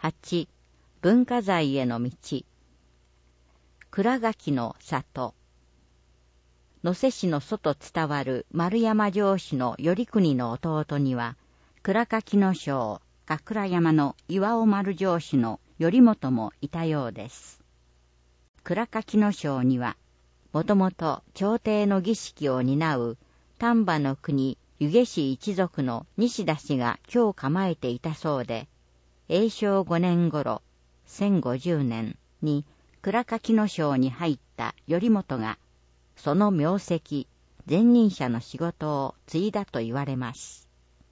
8、文化財への道。倉垣の里。野瀬市の祖と伝わる丸山城主の頼国の弟には、倉垣の将、神倉山の岩尾丸城主の頼元もいたようです。倉垣の将には、もともと朝廷の儀式を担う丹波の国湯気氏一族の西田氏が居を構えていたそうで、永正5年頃、1050年に倉垣の将に入った頼元が、その名跡、前任者の仕事を継いだと言われます。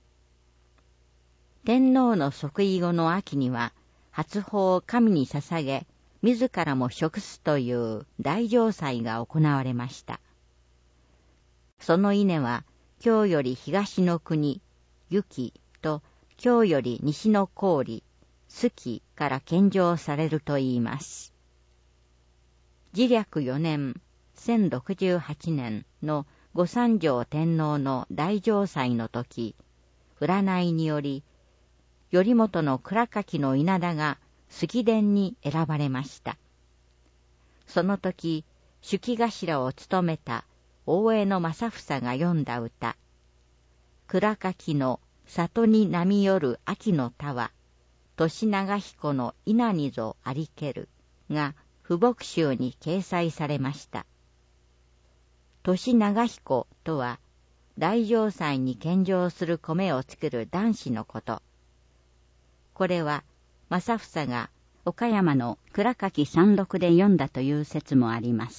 天皇の即位後の秋には、初法を神に捧げ、自らも食すという大嘗祭が行われました。その稲は、京より東の国、雪と京より西の郡、鋤から献上されるといいます。治略4年、1068年の御三条天皇の大嘗祭の時、占いにより、頼元の倉垣の稲田が鋤殿に選ばれました。その時、主記頭を務めた大江正房が詠んだ歌、倉垣の里に波よる秋の田は、年長彦の稲にぞありけるが富木集に掲載されました。年長彦とは、大嘗祭に献上する米を作る男子のこと。これは、正房が岡山の倉垣山麓で読んだという説もあります。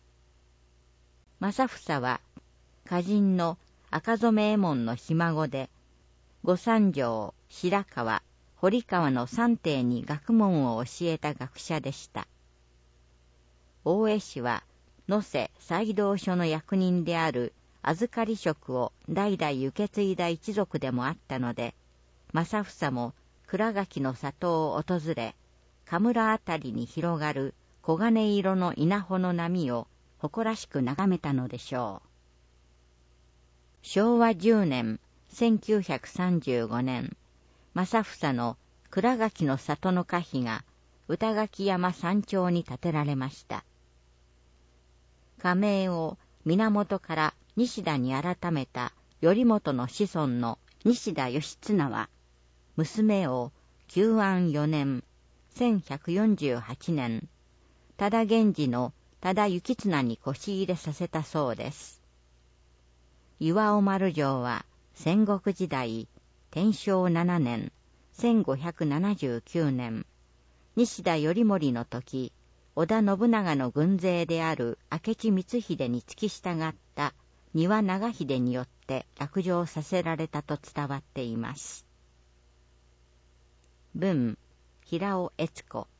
正房は、歌人の赤染右衛門のひ孫で、御三条、白川、堀川の三帝に学問を教えた学者でした。大江氏は、野瀬斎道所の役人である預かり職を代々受け継いだ一族でもあったので、正房も倉垣の里を訪れ、神村あたりに広がる黄金色の稲穂の波を誇らしく眺めたのでしょう。昭和10年、1935年、正房の倉垣の里の歌碑が歌垣山山頂に建てられました。家名を源から西田に改めた頼元の子孫の西田義綱は、娘を久安4年、1148年、多田源氏の多田行綱に腰入れさせたそうです。岩尾丸城は戦国時代、天正7年、1579年、西田頼盛の時、織田信長の軍勢である明智光秀に付き従った丹羽長秀によって落城させられたと伝わっています。文、平尾悦子。